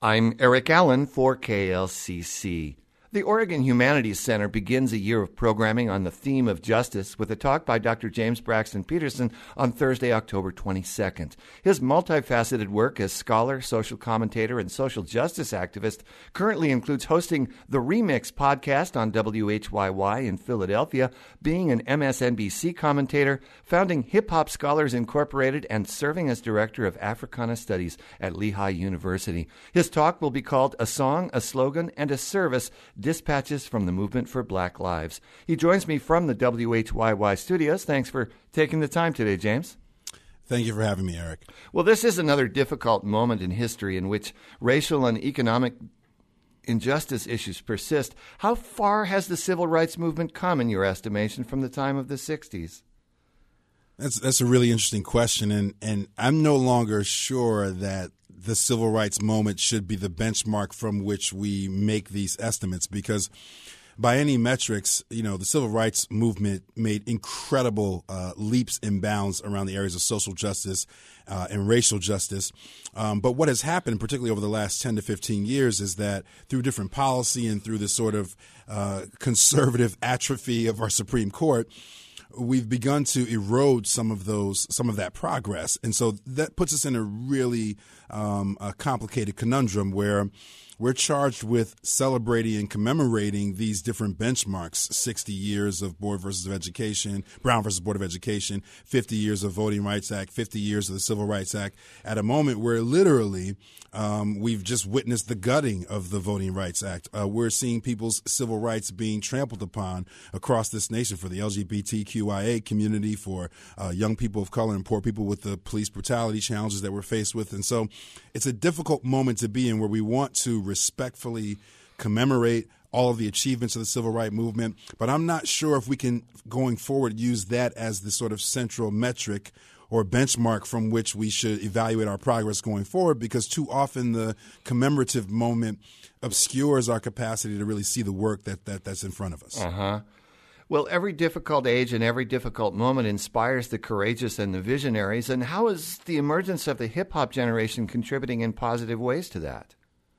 I'm Eric Allen for KLCC. The Oregon Humanities Center begins a year of programming on the theme of justice with a talk by Dr. James Braxton Peterson on Thursday, October 22nd. His multifaceted work as scholar, social commentator, and social justice activist currently includes hosting the Remix podcast on WHYY in Philadelphia, being an MSNBC commentator, founding Hip Hop Scholars Incorporated, and serving as director of Africana Studies at Lehigh University. His talk will be called A Song, a Slogan, and a Service, Dispatches from the Movement for Black Lives. He joins me from the WHYY studios. Thanks for taking the time today, James. Thank you for having me, Eric. Well, this is another difficult moment in history in which racial and economic injustice issues persist. How far has the civil rights movement come, in your estimation, from the time of the 60s? That's a really interesting question, and I'm no longer sure that the civil rights moment should be the benchmark from which we make these estimates, because by any metrics, the civil rights movement made incredible leaps and bounds around the areas of social justice and racial justice. But what has happened, particularly over the last 10 to 15 years, is that through different policy and through this sort of conservative atrophy of our Supreme Court, we've begun to erode some of that progress. And so that puts us in a really a complicated conundrum where we're charged with celebrating and commemorating these different benchmarks: 60 years of Brown versus Board of Education, 50 years of Voting Rights Act, 50 years of the Civil Rights Act, at a moment where literally we've just witnessed the gutting of the Voting Rights Act. We're seeing people's civil rights being trampled upon across this nation for the LGBTQIA community, for young people of color and poor people, with the police brutality challenges that we're faced with. And so it's a difficult moment to be in, where we want to respectfully commemorate all of the achievements of the civil rights movement. But I'm not sure if we can, going forward, use that as the sort of central metric or benchmark from which we should evaluate our progress going forward, because too often the commemorative moment obscures our capacity to really see the work that's in front of us. Well, every difficult age and every difficult moment inspires the courageous and the visionaries. And how is the emergence of the hip-hop generation contributing in positive ways to that?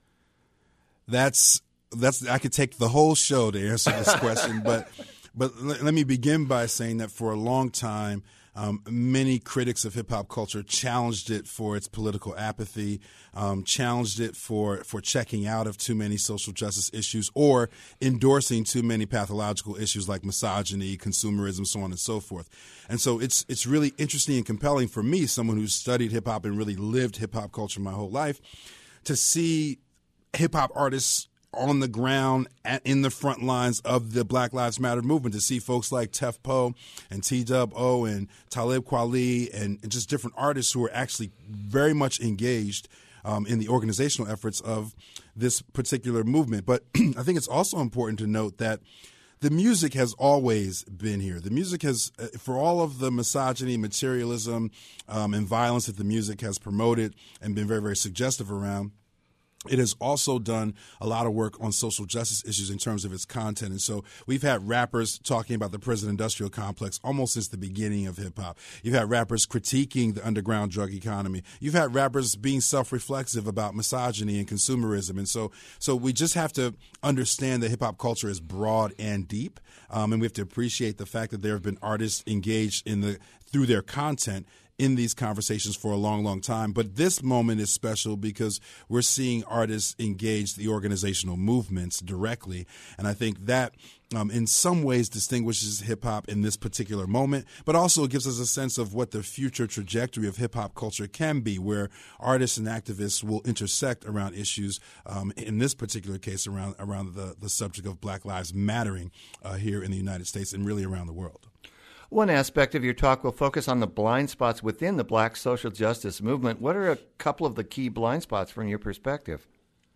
That's I could take the whole show to answer this question, but let me begin by saying that for a long time, many critics of hip-hop culture challenged it for its political apathy, challenged it for checking out of too many social justice issues, or endorsing too many pathological issues like misogyny, consumerism, so on and so forth. And so it's really interesting and compelling for me, someone who's studied hip-hop and really lived hip-hop culture my whole life, to see hip-hop artists on the ground in the front lines of the Black Lives Matter movement, to see folks like Tef Poe and T-Dub-O and Talib Kweli and just different artists who are actually very much engaged in the organizational efforts of this particular movement. But I think it's also important to note that the music has always been here. The music has, for all of the misogyny, materialism, and violence that the music has promoted and been very, very suggestive around, it has also done a lot of work on social justice issues in terms of its content. And so we've had rappers talking about the prison-industrial complex almost since the beginning of hip-hop. You've had rappers critiquing the underground drug economy. You've had rappers being self-reflexive about misogyny and consumerism. And so we just have to understand that hip-hop culture is broad and deep, and we have to appreciate the fact that there have been artists engaged through their content in these conversations for a long, long time. But this moment is special because we're seeing artists engage the organizational movements directly. And I think that in some ways distinguishes hip-hop in this particular moment, but also gives us a sense of what the future trajectory of hip-hop culture can be, where artists and activists will intersect around issues, in this particular case, around the subject of Black Lives Mattering here in the United States and really around the world. One aspect of your talk will focus on the blind spots within the Black social justice movement. What are a couple of the key blind spots from your perspective?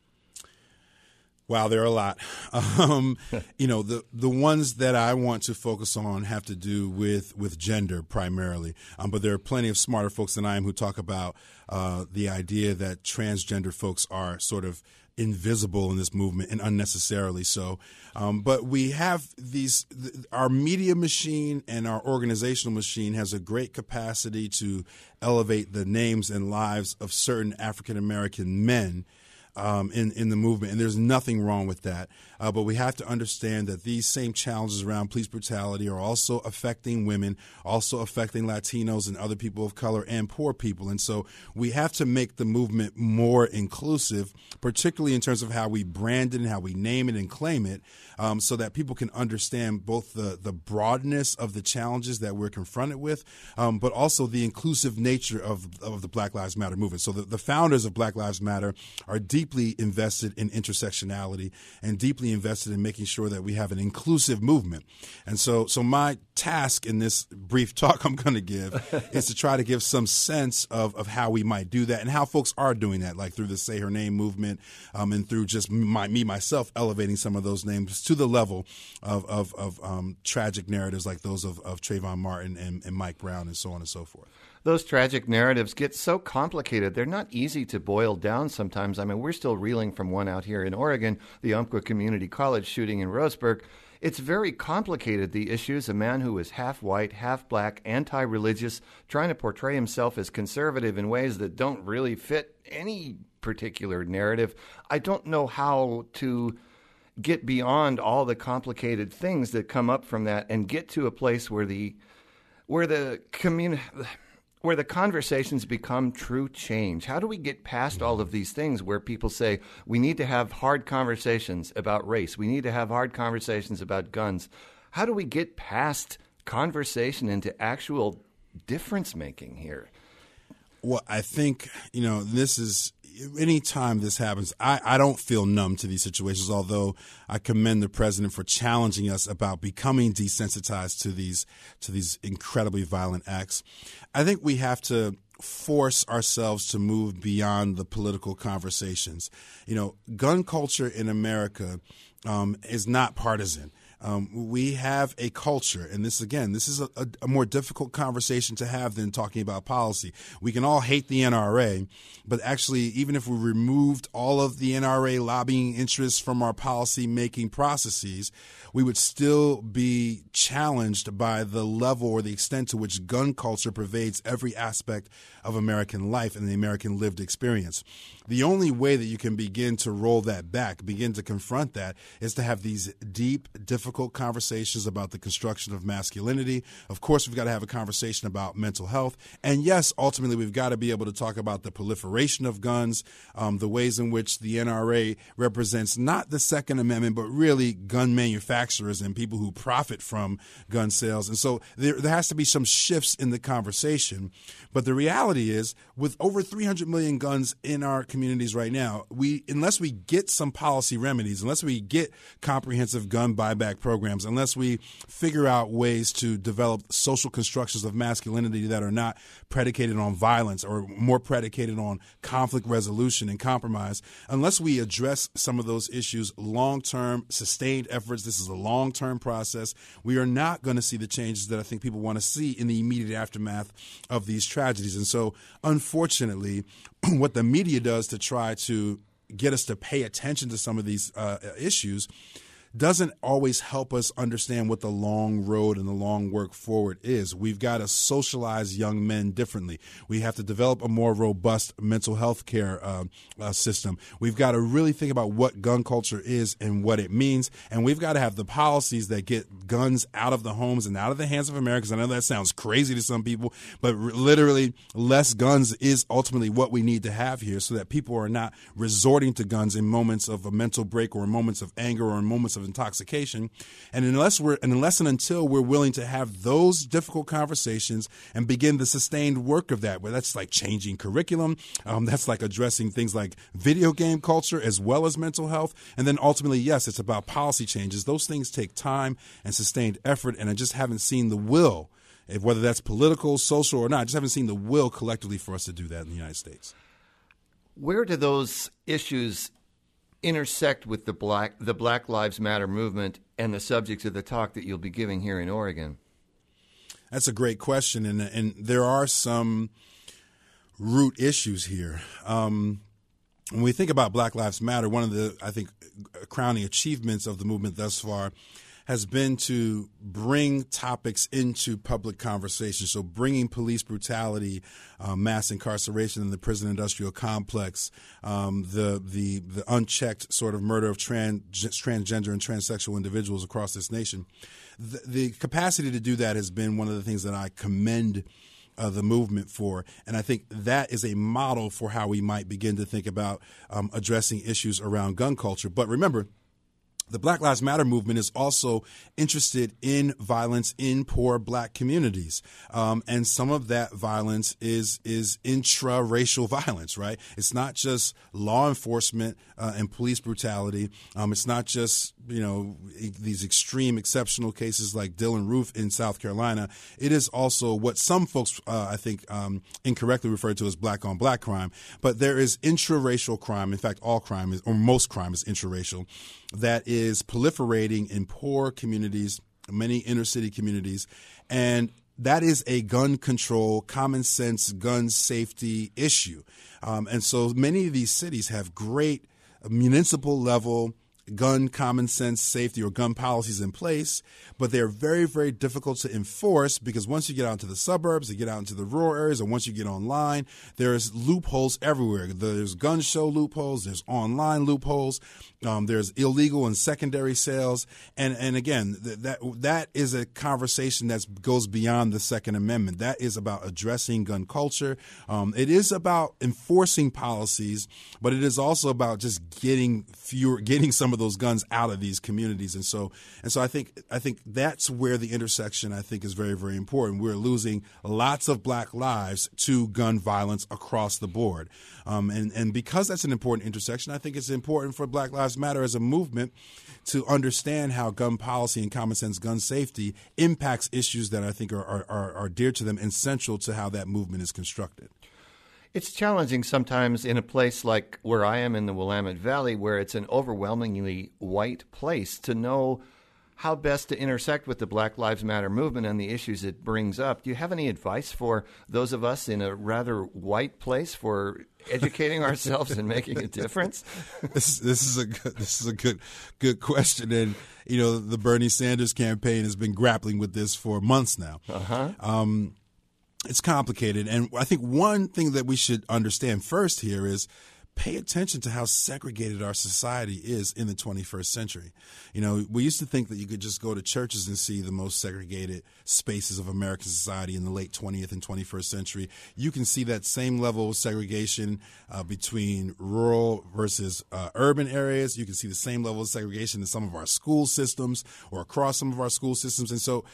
Wow, there are a lot. The ones that I want to focus on have to do with gender primarily. But there are plenty of smarter folks than I am who talk about the idea that transgender folks are sort of invisible in this movement, and unnecessarily so. But we have our media machine and our organizational machine has a great capacity to elevate the names and lives of certain African American men in the movement, and there's nothing wrong with that. But we have to understand that these same challenges around police brutality are also affecting women, also affecting Latinos and other people of color and poor people. And so we have to make the movement more inclusive, particularly in terms of how we brand it and how we name it and claim it, so that people can understand both the broadness of the challenges that we're confronted with, but also the inclusive nature of the Black Lives Matter movement. So the founders of Black Lives Matter are deeply invested in intersectionality and deeply invested in making sure that we have an inclusive movement. And so my task in this brief talk I'm going to give is to try to give some sense of how we might do that and how folks are doing that, like through the Say Her Name movement, and through just myself elevating some of those names to the level of tragic narratives like those of Trayvon Martin and Mike Brown and so on and so forth. Those tragic narratives get so complicated. They're not easy to boil down sometimes. I mean, we're still reeling from one out here in Oregon, the Umpqua Community College shooting in Roseburg. It's very complicated, the issues. A man who is half white, half black, anti-religious, trying to portray himself as conservative in ways that don't really fit any particular narrative. I don't know how to get beyond all the complicated things that come up from that and get to a place where the conversations become true change. How do we get past all of these things where people say we need to have hard conversations about race, we need to have hard conversations about guns? How do we get past conversation into actual difference making here? Well, I think, this is, anytime this happens, I don't feel numb to these situations, although I commend the president for challenging us about becoming desensitized to these incredibly violent acts. I think we have to force ourselves to move beyond the political conversations. Gun culture in America is not partisan. We have a culture, and this is a more difficult conversation to have than talking about policy. We can all hate the NRA, but actually, even if we removed all of the NRA lobbying interests from our policy-making processes, we would still be challenged by the level or the extent to which gun culture pervades every aspect of American life and the American lived experience. The only way that you can begin to roll that back, begin to confront that, is to have these deep, difficult conversations about the construction of masculinity. Of course, we've got to have a conversation about mental health. And yes, ultimately, we've got to be able to talk about the proliferation of guns, the ways in which the NRA represents not the Second Amendment, but really gun manufacturers and people who profit from gun sales. And so there has to be some shifts in the conversation. But the reality is, with over 300 million guns in our communities right now, unless we get some policy remedies, unless we get comprehensive gun buyback programs, unless we figure out ways to develop social constructions of masculinity that are not predicated on violence or more predicated on conflict resolution and compromise, unless we address some of those issues, long-term, sustained efforts, this is a long-term process, we are not going to see the changes that I think people want to see in the immediate aftermath of these tragedies. And so, unfortunately, what the media does to try to get us to pay attention to some of these issues doesn't always help us understand what the long road and the long work forward is. We've got to socialize young men differently. We have to develop a more robust mental health care system. We've got to really think about what gun culture is and what it means. And we've got to have the policies that get guns out of the homes and out of the hands of Americans. I know that sounds crazy to some people, but literally less guns is ultimately what we need to have here so that people are not resorting to guns in moments of a mental break or in moments of anger or in moments of intoxication. And unless and until we're willing to have those difficult conversations and begin the sustained work of that, where that's like changing curriculum, that's like addressing things like video game culture as well as mental health. And then ultimately, yes, it's about policy changes. Those things take time and sustained effort. And I just haven't seen the will, whether that's political, social, or not, I just haven't seen the will collectively for us to do that in the United States. Where do those issues intersect with the Black Lives Matter movement and the subjects of the talk that you'll be giving here in Oregon? That's a great question, and there are some root issues here. When we think about Black Lives Matter, one of the, I think, crowning achievements of the movement thus far has been to bring topics into public conversation. So bringing police brutality, mass incarceration in the prison industrial complex, the unchecked sort of murder of transgender and transsexual individuals across this nation. The capacity to do that has been one of the things that I commend the movement for. And I think that is a model for how we might begin to think about addressing issues around gun culture. But remember, the Black Lives Matter movement is also interested in violence in poor black communities. And some of that violence is intra-racial violence, right? It's not just law enforcement and police brutality. It's not just, these extreme exceptional cases like Dylan Roof in South Carolina. It is also what some folks, I think, incorrectly refer to as black-on-black crime. But there is intra-racial crime. In fact, all crime is, or most crime is intra-racial, that is proliferating in poor communities, many inner city communities, and that is a gun control, common sense gun safety issue. And so many of these cities have great municipal level gun common sense safety or gun policies in place, but they're very, very difficult to enforce because once you get out into the suburbs, you get out into the rural areas, or once you get online, there's loopholes everywhere. There's gun show loopholes, there's online loopholes, there's illegal and secondary sales, and again, that is a conversation that goes beyond the Second Amendment. That is about addressing gun culture. It is about enforcing policies, but it is also about just getting some of those guns out of these communities. And so I think that's where the intersection, I think, is very, very important. We're losing lots of black lives to gun violence across the board. And because that's an important intersection, I think it's important for Black Lives Matter as a movement to understand how gun policy and common sense gun safety impacts issues that I think are dear to them and central to how that movement is constructed. It's challenging sometimes in a place like where I am in the Willamette Valley, where it's an overwhelmingly white place, to know how best to intersect with the Black Lives Matter movement and the issues it brings up. Do you have any advice for those of us in a rather white place for educating ourselves and making a difference? This is a good question, and the Bernie Sanders campaign has been grappling with this for months now. It's complicated, and I think one thing that we should understand first here is pay attention to how segregated our society is in the 21st century. We used to think that you could just go to churches and see the most segregated spaces of American society in the late 20th and 21st century. You can see that same level of segregation between rural versus urban areas. You can see the same level of segregation in some of our school systems or across some of our school systems. And so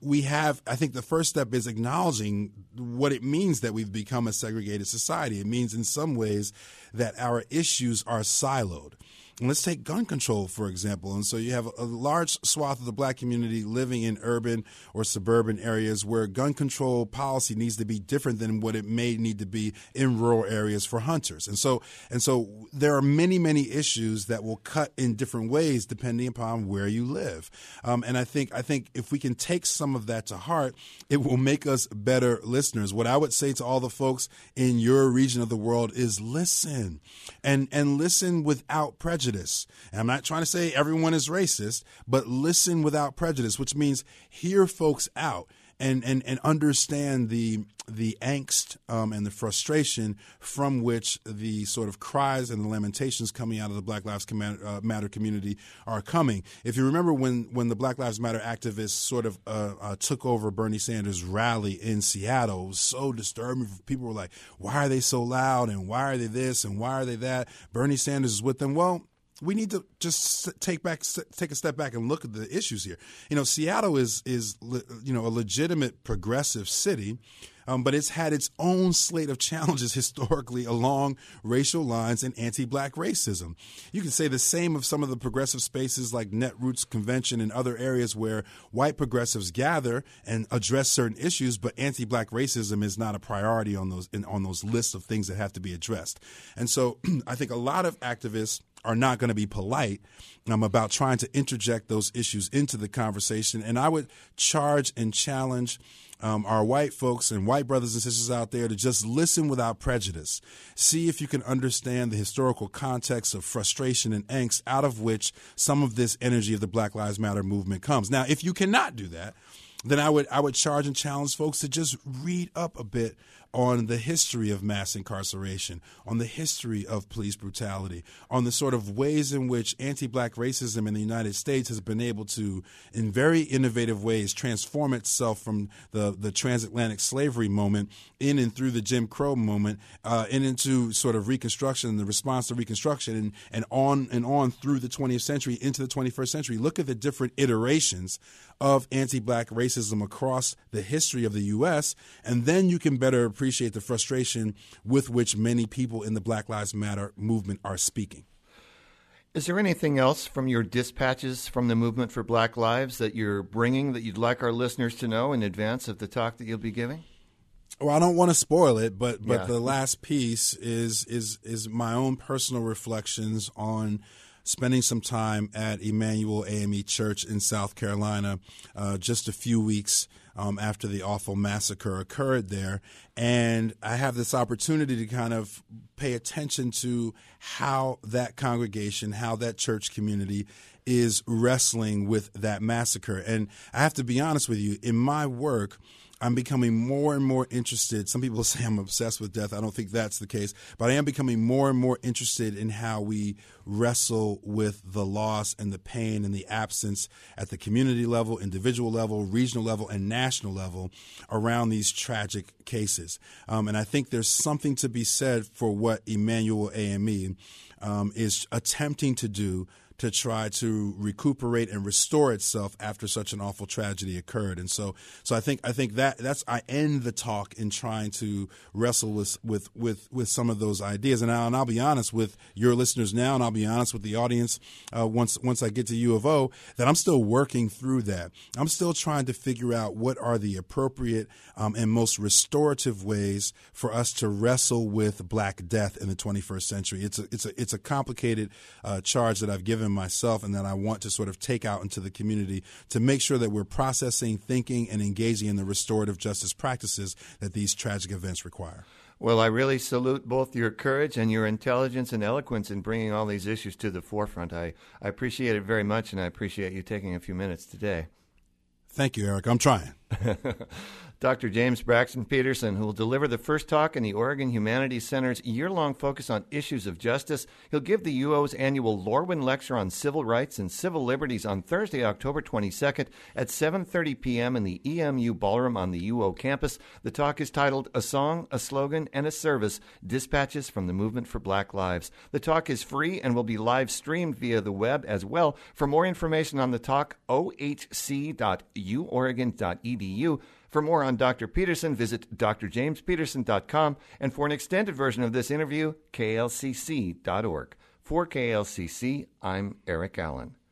I think the first step is acknowledging what it means that we've become a segregated society. It means in some ways that our issues are siloed. And let's take gun control, for example. And so you have a large swath of the black community living in urban or suburban areas where gun control policy needs to be different than what it may need to be in rural areas for hunters. And so there are many, many issues that will cut in different ways depending upon where you live. And I think if we can take some of that to heart, it will make us better listeners. What I would say to all the folks in your region of the world is listen, and listen without prejudice. And I'm not trying to say everyone is racist, but listen without prejudice, which means hear folks out and understand the angst and the frustration from which the sort of cries and the lamentations coming out of the Black Lives Matter community are coming. If you remember when the Black Lives Matter activists sort of took over Bernie Sanders' rally in Seattle, it was so disturbing. People were like, why are they so loud, and why are they this, and why are they that? Bernie Sanders is with them. Well, we need to just take a step back and look at the issues here. Seattle is a legitimate progressive city, but it's had its own slate of challenges historically along racial lines and anti-black racism. You can say the same of some of the progressive spaces like Netroots Convention and other areas where white progressives gather and address certain issues, but anti-black racism is not a priority on those lists of things that have to be addressed. And so I think a lot of activists are not going to be polite about trying to interject those issues into the conversation. And I would charge and challenge our white folks and white brothers and sisters out there to just listen without prejudice. See if you can understand the historical context of frustration and angst out of which some of this energy of the Black Lives Matter movement comes. Now, if you cannot do that, then I would charge and challenge folks to just read up a bit on the history of mass incarceration, on the history of police brutality, on the sort of ways in which anti-black racism in the United States has been able to, in very innovative ways, transform itself from the transatlantic slavery moment in and through the Jim Crow moment and into sort of Reconstruction, the response to Reconstruction, and on through the 20th century into the 21st century. Look at the different iterations of anti-black racism across the history of the U.S., and then you can better appreciate the frustration with which many people in the Black Lives Matter movement are speaking. Is there anything else from your dispatches from the Movement for Black Lives that you're bringing that you'd like our listeners to know in advance of the talk that you'll be giving? Well, I don't want to spoil it, but the last piece is my own personal reflections on spending some time at Emmanuel AME Church in South Carolina just a few weeks after the awful massacre occurred there. And I have this opportunity to kind of pay attention to how that congregation, how that church community is wrestling with that massacre. And I have to be honest with you, in my work, I'm becoming more and more interested. Some people say I'm obsessed with death. I don't think that's the case. But I am becoming more and more interested in how we wrestle with the loss and the pain and the absence at the community level, individual level, regional level, and national level around these tragic cases. And I think there's something to be said for what Emmanuel AME is attempting to do to try to recuperate and restore itself after such an awful tragedy occurred. And so I think that's I end the talk in trying to wrestle with some of those ideas. And I'll be honest with your listeners now, and I'll be honest with the audience once I get to U of O, that I'm still working through that. I'm still trying to figure out what are the appropriate and most restorative ways for us to wrestle with Black death in the 21st century. It's a complicated charge that I've given myself and that I want to sort of take out into the community to make sure that we're processing, thinking, and engaging in the restorative justice practices that these tragic events require. Well, I really salute both your courage and your intelligence and eloquence in bringing all these issues to the forefront. I appreciate it very much, and I appreciate you taking a few minutes today. Thank you, Eric. I'm trying. Dr. James Braxton Peterson, who will deliver the first talk in the Oregon Humanities Center's year-long focus on issues of justice. He'll give the UO's annual Lorwin Lecture on Civil Rights and Civil Liberties on Thursday, October 22nd at 7:30 p.m. in the EMU Ballroom on the UO campus. The talk is titled A Song, a Slogan, and a Service, Dispatches from the Movement for Black Lives. The talk is free and will be live streamed via the web as well. For more information on the talk, ohc.uoregon.edu. For more on Dr. Peterson, visit drjamespeterson.com, and for an extended version of this interview, klcc.org. For KLCC, I'm Eric Allen.